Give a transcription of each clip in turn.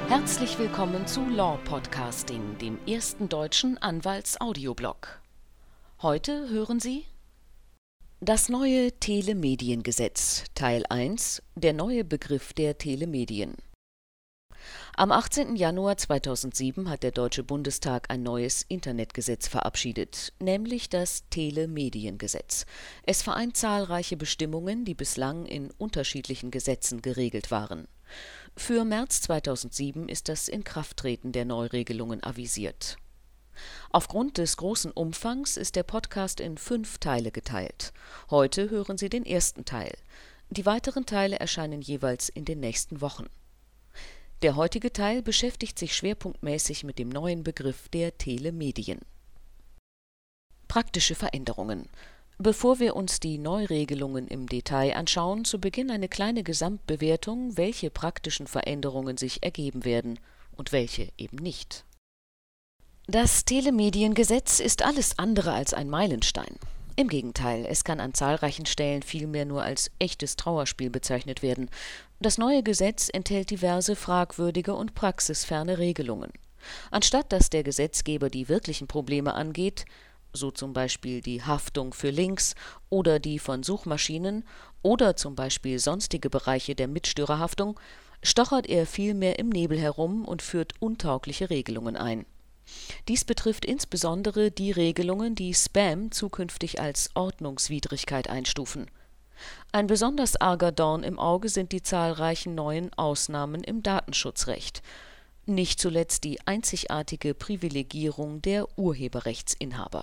Herzlich willkommen zu Law Podcasting, dem ersten deutschen Anwalts-Audioblog. Heute hören Sie das neue Telemediengesetz, Teil 1, der neue Begriff der Telemedien. Am 18. Januar 2007 hat der Deutsche Bundestag ein neues Internetgesetz verabschiedet, nämlich das Telemediengesetz. Es vereint zahlreiche Bestimmungen, die bislang in unterschiedlichen Gesetzen geregelt waren. Für März 2007 ist das Inkrafttreten der Neuregelungen avisiert. Aufgrund des großen Umfangs ist der Podcast in 5 Teile geteilt. Heute hören Sie den ersten Teil. Die weiteren Teile erscheinen jeweils in den nächsten Wochen. Der heutige Teil beschäftigt sich schwerpunktmäßig mit dem neuen Begriff der Telemedien. Praktische Veränderungen. Bevor wir uns die Neuregelungen im Detail anschauen, zu Beginn eine kleine Gesamtbewertung, welche praktischen Veränderungen sich ergeben werden und welche eben nicht. Das Telemediengesetz ist alles andere als ein Meilenstein. Im Gegenteil, es kann an zahlreichen Stellen vielmehr nur als echtes Trauerspiel bezeichnet werden. Das neue Gesetz enthält diverse fragwürdige und praxisferne Regelungen. Anstatt dass der Gesetzgeber die wirklichen Probleme angeht, so zum Beispiel die Haftung für Links oder die von Suchmaschinen oder zum Beispiel sonstige Bereiche der Mitstörerhaftung, stochert er vielmehr im Nebel herum und führt untaugliche Regelungen ein. Dies betrifft insbesondere die Regelungen, die Spam zukünftig als Ordnungswidrigkeit einstufen. Ein besonders arger Dorn im Auge sind die zahlreichen neuen Ausnahmen im Datenschutzrecht. Nicht zuletzt die einzigartige Privilegierung der Urheberrechtsinhaber.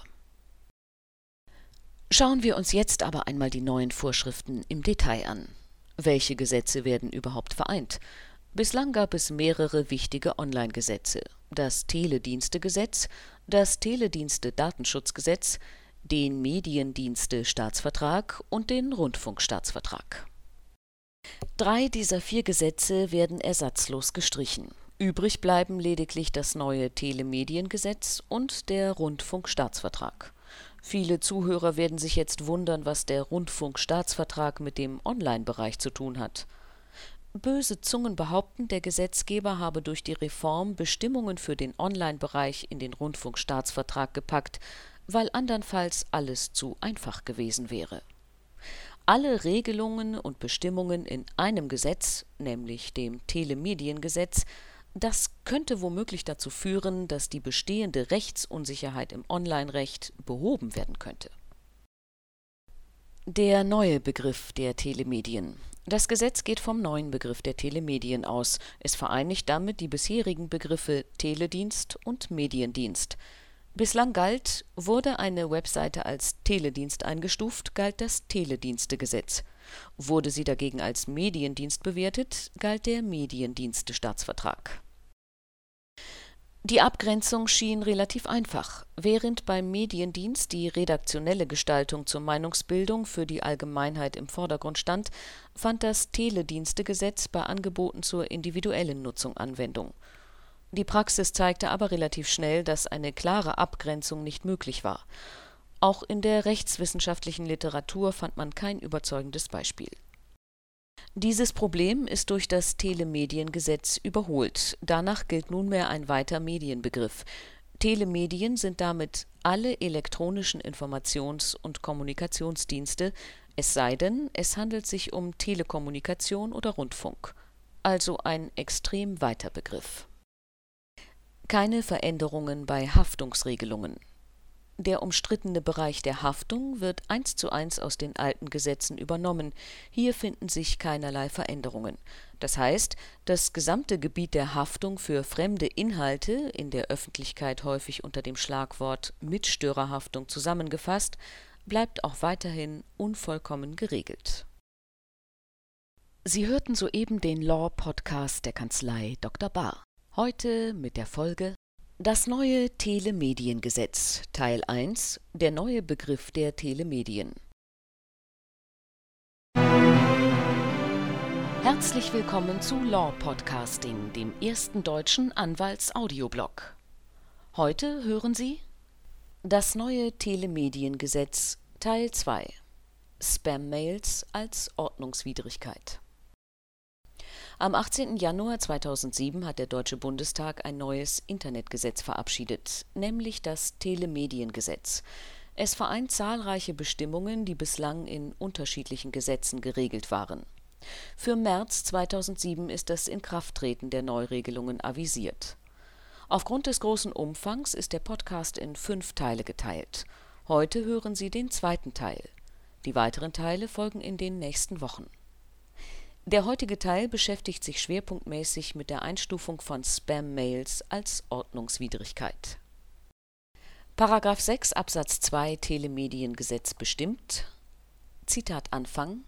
Schauen wir uns jetzt aber einmal die neuen Vorschriften im Detail an. Welche Gesetze werden überhaupt vereint? Bislang gab es mehrere wichtige Online-Gesetze: das Teledienstegesetz, das Teledienste-Datenschutzgesetz, den Mediendienste-Staatsvertrag und den Rundfunkstaatsvertrag. 3 dieser 4 Gesetze werden ersatzlos gestrichen. Übrig bleiben lediglich das neue Telemediengesetz und der Rundfunkstaatsvertrag. Viele Zuhörer werden sich jetzt wundern, was der Rundfunkstaatsvertrag mit dem Online-Bereich zu tun hat. Böse Zungen behaupten, der Gesetzgeber habe durch die Reform Bestimmungen für den Online-Bereich in den Rundfunkstaatsvertrag gepackt, weil andernfalls alles zu einfach gewesen wäre. Alle Regelungen und Bestimmungen in einem Gesetz, nämlich dem Telemediengesetz, das könnte womöglich dazu führen, dass die bestehende Rechtsunsicherheit im Online-Recht behoben werden könnte. Der neue Begriff der Telemedien. Das Gesetz geht vom neuen Begriff der Telemedien aus. Es vereinigt damit die bisherigen Begriffe Teledienst und Mediendienst. Bislang galt, wurde eine Webseite als Teledienst eingestuft, galt das Teledienstegesetz. Wurde sie dagegen als Mediendienst bewertet, galt der Mediendienste-Staatsvertrag. Die Abgrenzung schien relativ einfach. Während beim Mediendienst die redaktionelle Gestaltung zur Meinungsbildung für die Allgemeinheit im Vordergrund stand, fand das Teledienstegesetz bei Angeboten zur individuellen Nutzung Anwendung. Die Praxis zeigte aber relativ schnell, dass eine klare Abgrenzung nicht möglich war. Auch in der rechtswissenschaftlichen Literatur fand man kein überzeugendes Beispiel. Dieses Problem ist durch das Telemediengesetz überholt. Danach gilt nunmehr ein weiter Medienbegriff. Telemedien sind damit alle elektronischen Informations- und Kommunikationsdienste, es sei denn, es handelt sich um Telekommunikation oder Rundfunk. Also ein extrem weiter Begriff. Keine Veränderungen bei Haftungsregelungen. Der umstrittene Bereich der Haftung wird 1:1 aus den alten Gesetzen übernommen. Hier finden sich keinerlei Veränderungen. Das heißt, das gesamte Gebiet der Haftung für fremde Inhalte, in der Öffentlichkeit häufig unter dem Schlagwort Mitstörerhaftung zusammengefasst, bleibt auch weiterhin unvollkommen geregelt. Sie hörten soeben den Law-Podcast der Kanzlei Dr. Bahr. Heute mit der Folge Das neue Telemediengesetz, Teil 1, der neue Begriff der Telemedien. Herzlich willkommen zu Law Podcasting, dem ersten deutschen Anwalts-Audioblog. Heute hören Sie das neue Telemediengesetz, Teil 2, Spam-Mails als Ordnungswidrigkeit. Am 18. Januar 2007 hat der Deutsche Bundestag ein neues Internetgesetz verabschiedet, nämlich das Telemediengesetz. Es vereint zahlreiche Bestimmungen, die bislang in unterschiedlichen Gesetzen geregelt waren. Für März 2007 ist das Inkrafttreten der Neuregelungen avisiert. Aufgrund des großen Umfangs ist der Podcast in 5 Teile geteilt. Heute hören Sie den 2. Teil. Die weiteren Teile folgen in den nächsten Wochen. Der heutige Teil beschäftigt sich schwerpunktmäßig mit der Einstufung von Spam-Mails als Ordnungswidrigkeit. Paragraph 6 Absatz 2 Telemediengesetz bestimmt, Zitat Anfang: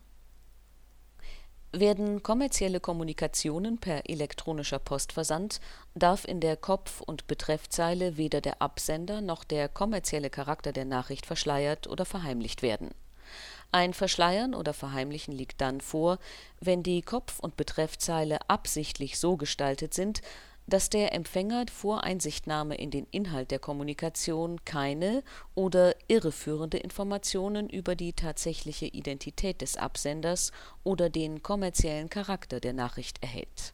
Werden kommerzielle Kommunikationen per elektronischer Post versandt, darf in der Kopf- und Betreffzeile weder der Absender noch der kommerzielle Charakter der Nachricht verschleiert oder verheimlicht werden. Ein Verschleiern oder Verheimlichen liegt dann vor, wenn die Kopf- und Betreffzeile absichtlich so gestaltet sind, dass der Empfänger vor Einsichtnahme in den Inhalt der Kommunikation keine oder irreführende Informationen über die tatsächliche Identität des Absenders oder den kommerziellen Charakter der Nachricht erhält.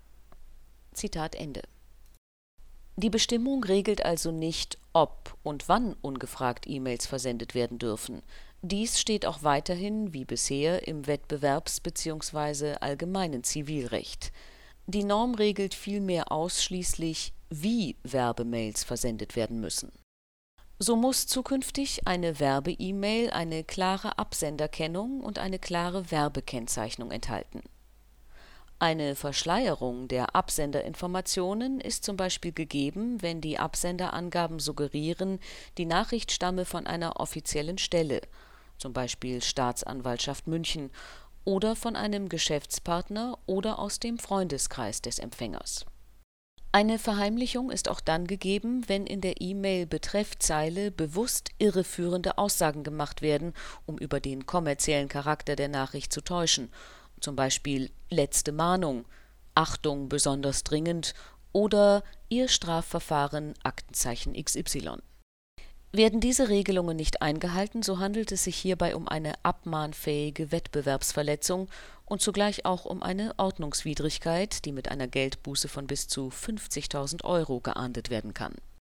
Zitat Ende. Die Bestimmung regelt also nicht, ob und wann ungefragt E-Mails versendet werden dürfen. Dies steht auch weiterhin, wie bisher, im Wettbewerbs- bzw. allgemeinen Zivilrecht. Die Norm regelt vielmehr ausschließlich, wie Werbemails versendet werden müssen. So muss zukünftig eine Werbe-E-Mail eine klare Absenderkennung und eine klare Werbekennzeichnung enthalten. Eine Verschleierung der Absenderinformationen ist zum Beispiel gegeben, wenn die Absenderangaben suggerieren, die Nachricht stamme von einer offiziellen Stelle, zum Beispiel Staatsanwaltschaft München, oder von einem Geschäftspartner oder aus dem Freundeskreis des Empfängers. Eine Verheimlichung ist auch dann gegeben, wenn in der E-Mail-Betreffzeile bewusst irreführende Aussagen gemacht werden, um über den kommerziellen Charakter der Nachricht zu täuschen, zum Beispiel letzte Mahnung, Achtung besonders dringend oder Ihr Strafverfahren Aktenzeichen XY. Werden diese Regelungen nicht eingehalten, so handelt es sich hierbei um eine abmahnfähige Wettbewerbsverletzung und zugleich auch um eine Ordnungswidrigkeit, die mit einer Geldbuße von bis zu 50.000 € geahndet werden kann.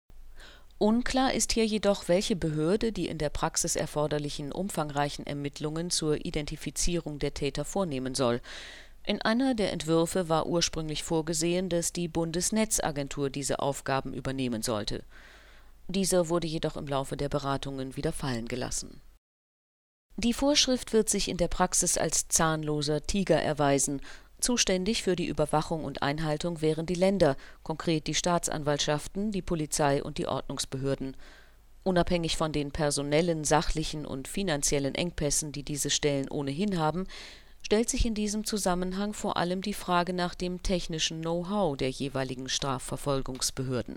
Unklar ist hier jedoch, welche Behörde die in der Praxis erforderlichen umfangreichen Ermittlungen zur Identifizierung der Täter vornehmen soll. In einer der Entwürfe war ursprünglich vorgesehen, dass die Bundesnetzagentur diese Aufgaben übernehmen sollte. Dieser wurde jedoch im Laufe der Beratungen wieder fallen gelassen. Die Vorschrift wird sich in der Praxis als zahnloser Tiger erweisen. Zuständig für die Überwachung und Einhaltung wären die Länder, konkret die Staatsanwaltschaften, die Polizei und die Ordnungsbehörden. Unabhängig von den personellen, sachlichen und finanziellen Engpässen, die diese Stellen ohnehin haben, stellt sich in diesem Zusammenhang vor allem die Frage nach dem technischen Know-how der jeweiligen Strafverfolgungsbehörden.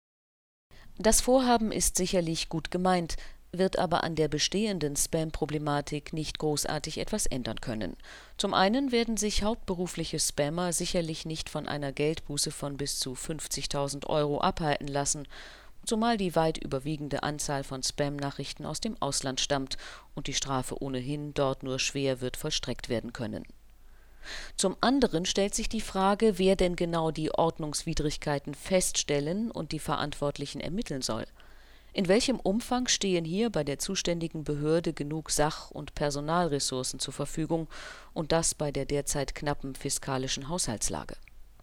Das Vorhaben ist sicherlich gut gemeint, wird aber an der bestehenden Spam-Problematik nicht großartig etwas ändern können. Zum einen werden sich hauptberufliche Spammer sicherlich nicht von einer Geldbuße von bis zu 50.000 € abhalten lassen, zumal die weit überwiegende Anzahl von Spam-Nachrichten aus dem Ausland stammt und die Strafe ohnehin dort nur schwer wird vollstreckt werden können. Zum anderen stellt sich die Frage, wer denn genau die Ordnungswidrigkeiten feststellen und die Verantwortlichen ermitteln soll. In welchem Umfang stehen hier bei der zuständigen Behörde genug Sach- und Personalressourcen zur Verfügung, und das bei der derzeit knappen fiskalischen Haushaltslage?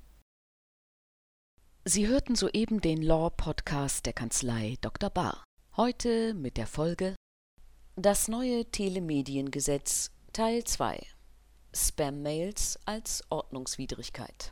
Sie hörten soeben den Law-Podcast der Kanzlei Dr. Bahr. Heute mit der Folge Das neue Telemediengesetz Teil 2 Spam-Mails als Ordnungswidrigkeit.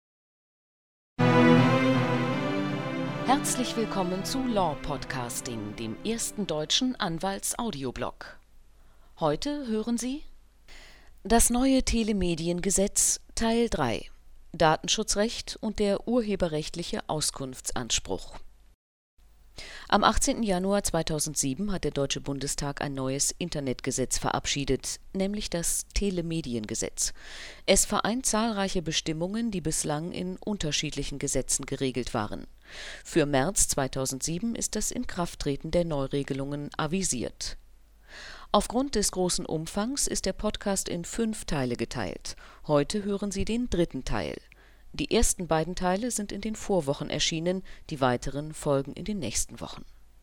Herzlich willkommen zu Law Podcasting, dem ersten deutschen Anwalts-Audioblog. Heute hören Sie das neue Telemediengesetz Teil 3 Datenschutzrecht und der urheberrechtliche Auskunftsanspruch. Am 18. Januar 2007 hat der Deutsche Bundestag ein neues Internetgesetz verabschiedet, nämlich das Telemediengesetz. Es vereint zahlreiche Bestimmungen, die bislang in unterschiedlichen Gesetzen geregelt waren. Für März 2007 ist das Inkrafttreten der Neuregelungen avisiert. Aufgrund des großen Umfangs ist der Podcast in 5 Teile geteilt. Heute hören Sie den 3. Teil. Die ersten beiden Teile sind in den Vorwochen erschienen, die weiteren folgen in den nächsten Wochen.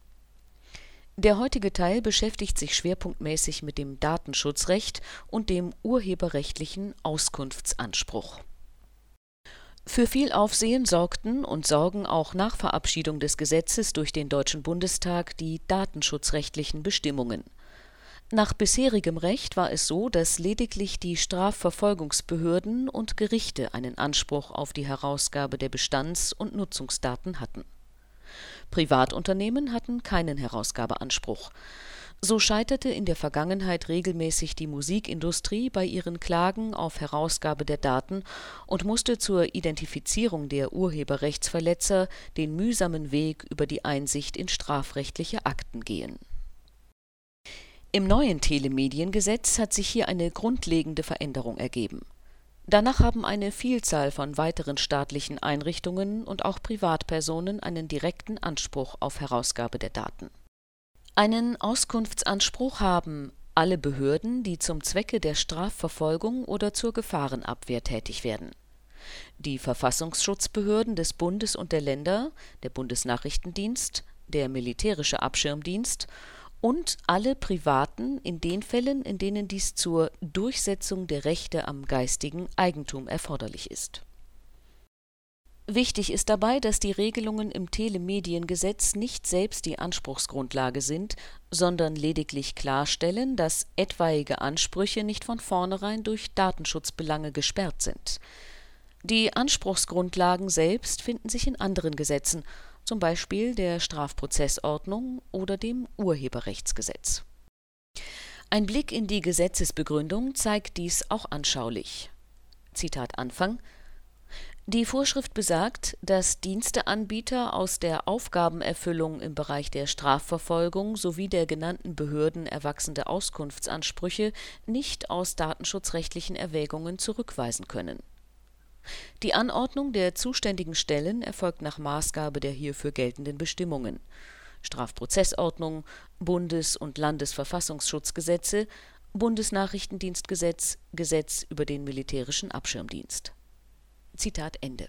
Der heutige Teil beschäftigt sich schwerpunktmäßig mit dem Datenschutzrecht und dem urheberrechtlichen Auskunftsanspruch. Für viel Aufsehen sorgten und sorgen auch nach Verabschiedung des Gesetzes durch den Deutschen Bundestag die datenschutzrechtlichen Bestimmungen. Nach bisherigem Recht war es so, dass lediglich die Strafverfolgungsbehörden und Gerichte einen Anspruch auf die Herausgabe der Bestands- und Nutzungsdaten hatten. Privatunternehmen hatten keinen Herausgabeanspruch. So scheiterte in der Vergangenheit regelmäßig die Musikindustrie bei ihren Klagen auf Herausgabe der Daten und musste zur Identifizierung der Urheberrechtsverletzer den mühsamen Weg über die Einsicht in strafrechtliche Akten gehen. Im neuen Telemediengesetz hat sich hier eine grundlegende Veränderung ergeben. Danach haben eine Vielzahl von weiteren staatlichen Einrichtungen und auch Privatpersonen einen direkten Anspruch auf Herausgabe der Daten. Einen Auskunftsanspruch haben alle Behörden, die zum Zwecke der Strafverfolgung oder zur Gefahrenabwehr tätig werden. Die Verfassungsschutzbehörden des Bundes und der Länder, der Bundesnachrichtendienst, der Militärische Abschirmdienst und alle Privaten in den Fällen, in denen dies zur Durchsetzung der Rechte am geistigen Eigentum erforderlich ist. Wichtig ist dabei, dass die Regelungen im Telemediengesetz nicht selbst die Anspruchsgrundlage sind, sondern lediglich klarstellen, dass etwaige Ansprüche nicht von vornherein durch Datenschutzbelange gesperrt sind. Die Anspruchsgrundlagen selbst finden sich in anderen Gesetzen, zum Beispiel der Strafprozessordnung oder dem Urheberrechtsgesetz. Ein Blick in die Gesetzesbegründung zeigt dies auch anschaulich. Zitat Anfang: Die Vorschrift besagt, dass Diensteanbieter aus der Aufgabenerfüllung im Bereich der Strafverfolgung sowie der genannten Behörden erwachsende Auskunftsansprüche nicht aus datenschutzrechtlichen Erwägungen zurückweisen können. Die Anordnung der zuständigen Stellen erfolgt nach Maßgabe der hierfür geltenden Bestimmungen: Strafprozessordnung, Bundes- und Landesverfassungsschutzgesetze, Bundesnachrichtendienstgesetz, Gesetz über den Militärischen Abschirmdienst. Zitat Ende.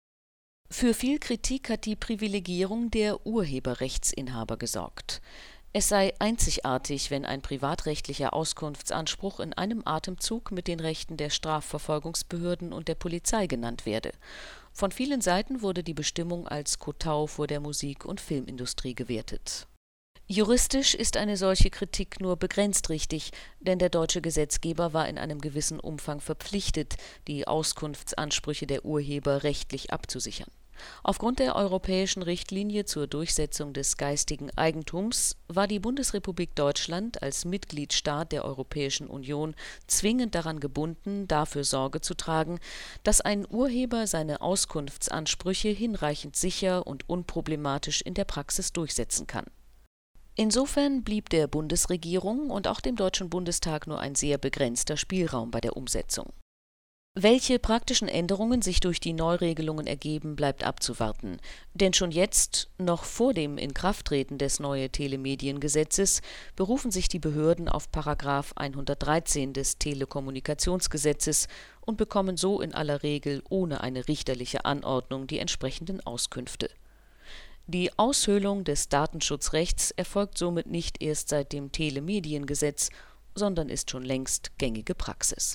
Für viel Kritik hat die Privilegierung der Urheberrechtsinhaber gesorgt. Es sei einzigartig, wenn ein privatrechtlicher Auskunftsanspruch in einem Atemzug mit den Rechten der Strafverfolgungsbehörden und der Polizei genannt werde. Von vielen Seiten wurde die Bestimmung als Kotau vor der Musik- und Filmindustrie gewertet. Juristisch ist eine solche Kritik nur begrenzt richtig, denn der deutsche Gesetzgeber war in einem gewissen Umfang verpflichtet, die Auskunftsansprüche der Urheber rechtlich abzusichern. Aufgrund der europäischen Richtlinie zur Durchsetzung des geistigen Eigentums war die Bundesrepublik Deutschland als Mitgliedstaat der Europäischen Union zwingend daran gebunden, dafür Sorge zu tragen, dass ein Urheber seine Auskunftsansprüche hinreichend sicher und unproblematisch in der Praxis durchsetzen kann. Insofern blieb der Bundesregierung und auch dem Deutschen Bundestag nur ein sehr begrenzter Spielraum bei der Umsetzung. Welche praktischen Änderungen sich durch die Neuregelungen ergeben, bleibt abzuwarten. Denn schon jetzt, noch vor dem Inkrafttreten des neuen Telemediengesetzes, berufen sich die Behörden auf § 113 des Telekommunikationsgesetzes und bekommen so in aller Regel ohne eine richterliche Anordnung die entsprechenden Auskünfte. Die Aushöhlung des Datenschutzrechts erfolgt somit nicht erst seit dem Telemediengesetz, sondern ist schon längst gängige Praxis.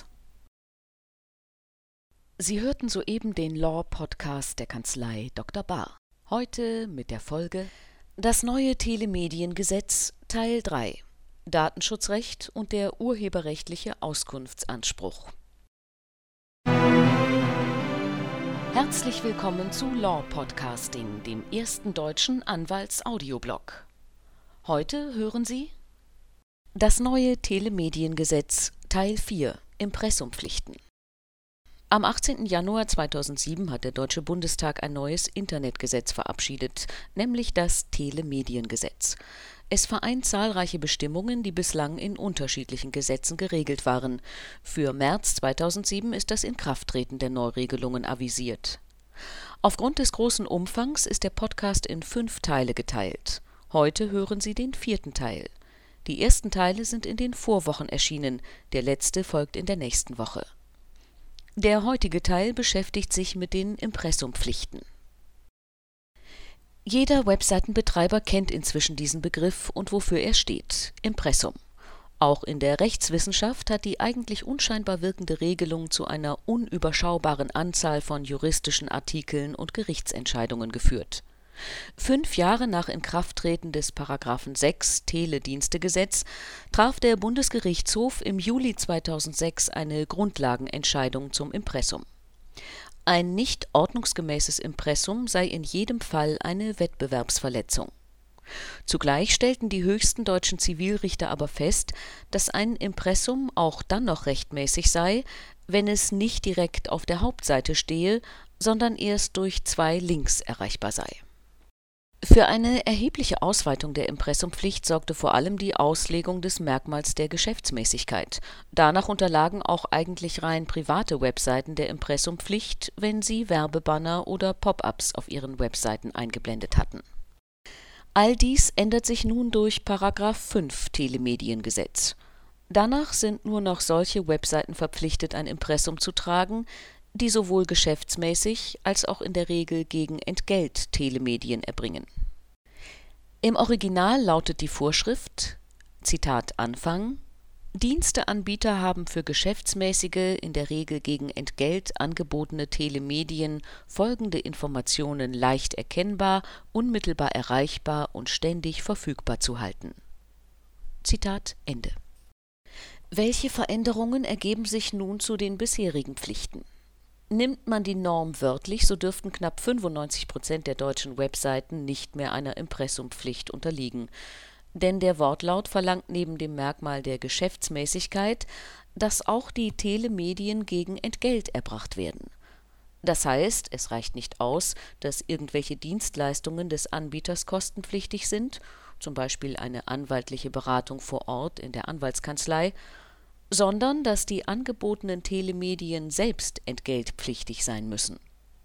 Sie hörten soeben den Law-Podcast der Kanzlei Dr. Bahr. Heute mit der Folge Das neue Telemediengesetz Teil 3 – Datenschutzrecht und der urheberrechtliche Auskunftsanspruch. Herzlich willkommen zu Law Podcasting, dem ersten deutschen Anwalts-Audioblog. Heute hören Sie Das neue Telemediengesetz Teil 4 – Impressumpflichten. Am 18. Januar 2007 hat der Deutsche Bundestag ein neues Internetgesetz verabschiedet, nämlich das Telemediengesetz. Es vereint zahlreiche Bestimmungen, die bislang in unterschiedlichen Gesetzen geregelt waren. Für März 2007 ist das Inkrafttreten der Neuregelungen avisiert. Aufgrund des großen Umfangs ist der Podcast in 5 Teile geteilt. Heute hören Sie den 4. Teil. Die ersten Teile sind in den Vorwochen erschienen, der letzte folgt in der nächsten Woche. Der heutige Teil beschäftigt sich mit den Impressumpflichten. Jeder Webseitenbetreiber kennt inzwischen diesen Begriff und wofür er steht: Impressum. Auch in der Rechtswissenschaft hat die eigentlich unscheinbar wirkende Regelung zu einer unüberschaubaren Anzahl von juristischen Artikeln und Gerichtsentscheidungen geführt. 5 Jahre nach Inkrafttreten des § 6 Teledienstegesetz traf der Bundesgerichtshof im Juli 2006 eine Grundlagenentscheidung zum Impressum. Ein nicht ordnungsgemäßes Impressum sei in jedem Fall eine Wettbewerbsverletzung. Zugleich stellten die höchsten deutschen Zivilrichter aber fest, dass ein Impressum auch dann noch rechtmäßig sei, wenn es nicht direkt auf der Hauptseite stehe, sondern erst durch 2 Links erreichbar sei. Für eine erhebliche Ausweitung der Impressumpflicht sorgte vor allem die Auslegung des Merkmals der Geschäftsmäßigkeit. Danach unterlagen auch eigentlich rein private Webseiten der Impressumpflicht, wenn sie Werbebanner oder Pop-ups auf ihren Webseiten eingeblendet hatten. All dies ändert sich nun durch § 5 Telemediengesetz. Danach sind nur noch solche Webseiten verpflichtet, ein Impressum zu tragen, die sowohl geschäftsmäßig als auch in der Regel gegen Entgelt Telemedien erbringen. Im Original lautet die Vorschrift, Zitat Anfang: Diensteanbieter haben für geschäftsmäßige, in der Regel gegen Entgelt angebotene Telemedien folgende Informationen leicht erkennbar, unmittelbar erreichbar und ständig verfügbar zu halten. Zitat Ende. Welche Veränderungen ergeben sich nun zu den bisherigen Pflichten? Nimmt man die Norm wörtlich, so dürften knapp 95% der deutschen Webseiten nicht mehr einer Impressumpflicht unterliegen. Denn der Wortlaut verlangt neben dem Merkmal der Geschäftsmäßigkeit, dass auch die Telemedien gegen Entgelt erbracht werden. Das heißt, es reicht nicht aus, dass irgendwelche Dienstleistungen des Anbieters kostenpflichtig sind, zum Beispiel eine anwaltliche Beratung vor Ort in der Anwaltskanzlei, sondern dass die angebotenen Telemedien selbst entgeltpflichtig sein müssen.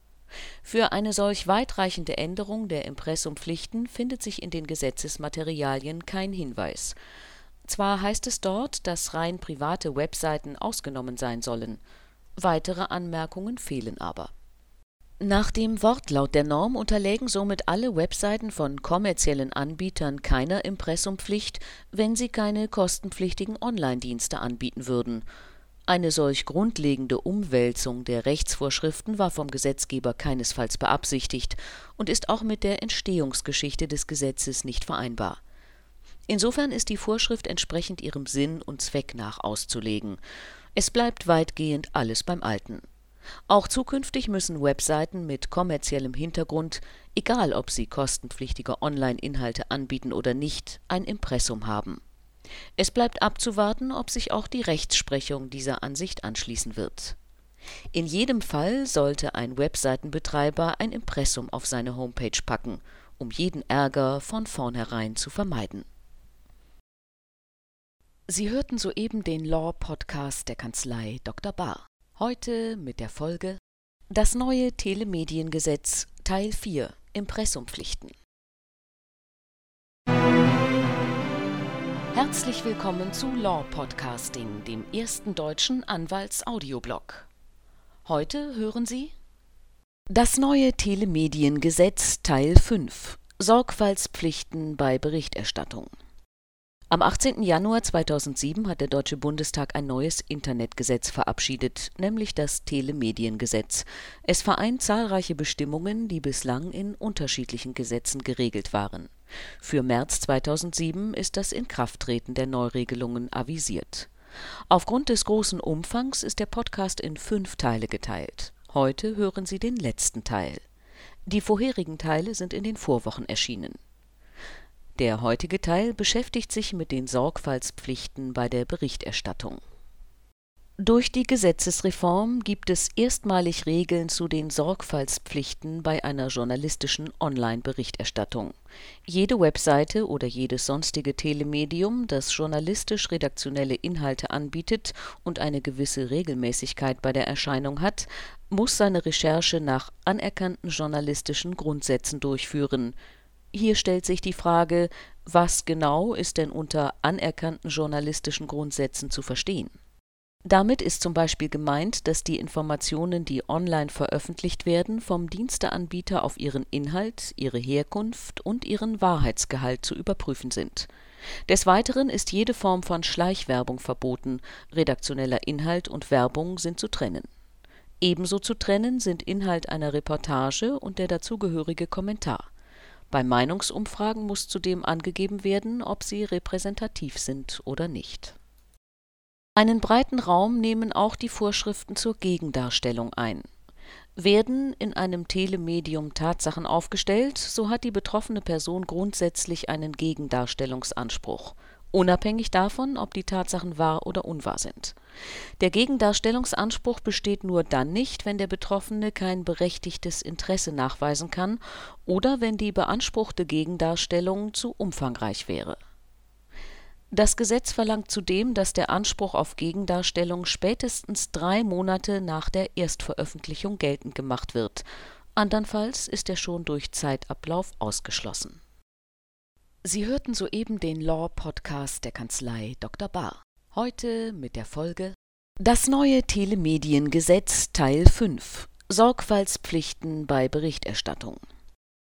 Für eine solch weitreichende Änderung der Impressumpflichten findet sich in den Gesetzesmaterialien kein Hinweis. Zwar heißt es dort, dass rein private Webseiten ausgenommen sein sollen, weitere Anmerkungen fehlen aber. Nach dem Wortlaut der Norm unterlägen somit alle Webseiten von kommerziellen Anbietern keiner Impressumpflicht, wenn sie keine kostenpflichtigen Online-Dienste anbieten würden. Eine solch grundlegende Umwälzung der Rechtsvorschriften war vom Gesetzgeber keinesfalls beabsichtigt und ist auch mit der Entstehungsgeschichte des Gesetzes nicht vereinbar. Insofern ist die Vorschrift entsprechend ihrem Sinn und Zweck nach auszulegen. Es bleibt weitgehend alles beim Alten. Auch zukünftig müssen Webseiten mit kommerziellem Hintergrund, egal ob sie kostenpflichtige Online-Inhalte anbieten oder nicht, ein Impressum haben. Es bleibt abzuwarten, ob sich auch die Rechtsprechung dieser Ansicht anschließen wird. In jedem Fall sollte ein Webseitenbetreiber ein Impressum auf seine Homepage packen, um jeden Ärger von vornherein zu vermeiden. Sie hörten soeben den Law-Podcast der Kanzlei Dr. Bahr. Heute mit der Folge Das neue Telemediengesetz Teil 4 Impressumpflichten. Herzlich willkommen zu Law Podcasting, dem ersten deutschen Anwalts-Audioblog. Heute hören Sie Das neue Telemediengesetz Teil 5 Sorgfaltspflichten bei Berichterstattung. Am 18. Januar 2007 hat der Deutsche Bundestag ein neues Internetgesetz verabschiedet, nämlich das Telemediengesetz. Es vereint zahlreiche Bestimmungen, die bislang in unterschiedlichen Gesetzen geregelt waren. Für März 2007 ist das Inkrafttreten der Neuregelungen avisiert. Aufgrund des großen Umfangs ist der Podcast in 5 Teile geteilt. Heute hören Sie den letzten Teil. Die vorherigen Teile sind in den Vorwochen erschienen. Der heutige Teil beschäftigt sich mit den Sorgfaltspflichten bei der Berichterstattung. Durch die Gesetzesreform gibt es erstmalig Regeln zu den Sorgfaltspflichten bei einer journalistischen Online-Berichterstattung. Jede Webseite oder jedes sonstige Telemedium, das journalistisch-redaktionelle Inhalte anbietet und eine gewisse Regelmäßigkeit bei der Erscheinung hat, muss seine Recherche nach anerkannten journalistischen Grundsätzen durchführen. Hier stellt sich die Frage, was genau ist denn unter anerkannten journalistischen Grundsätzen zu verstehen? Damit ist zum Beispiel gemeint, dass die Informationen, die online veröffentlicht werden, vom Diensteanbieter auf ihren Inhalt, ihre Herkunft und ihren Wahrheitsgehalt zu überprüfen sind. Des Weiteren ist jede Form von Schleichwerbung verboten, redaktioneller Inhalt und Werbung sind zu trennen. Ebenso zu trennen sind Inhalt einer Reportage und der dazugehörige Kommentar. Bei Meinungsumfragen muss zudem angegeben werden, ob sie repräsentativ sind oder nicht. Einen breiten Raum nehmen auch die Vorschriften zur Gegendarstellung ein. Werden in einem Telemedium Tatsachen aufgestellt, so hat die betroffene Person grundsätzlich einen Gegendarstellungsanspruch, unabhängig davon, ob die Tatsachen wahr oder unwahr sind. Der Gegendarstellungsanspruch besteht nur dann nicht, wenn der Betroffene kein berechtigtes Interesse nachweisen kann oder wenn die beanspruchte Gegendarstellung zu umfangreich wäre. Das Gesetz verlangt zudem, dass der Anspruch auf Gegendarstellung spätestens 3 Monate nach der Erstveröffentlichung geltend gemacht wird. Andernfalls ist er schon durch Zeitablauf ausgeschlossen. Sie hörten soeben den Law-Podcast der Kanzlei Dr. Bahr. Heute mit der Folge Das neue Telemediengesetz Teil 5 – Sorgfaltspflichten bei Berichterstattung.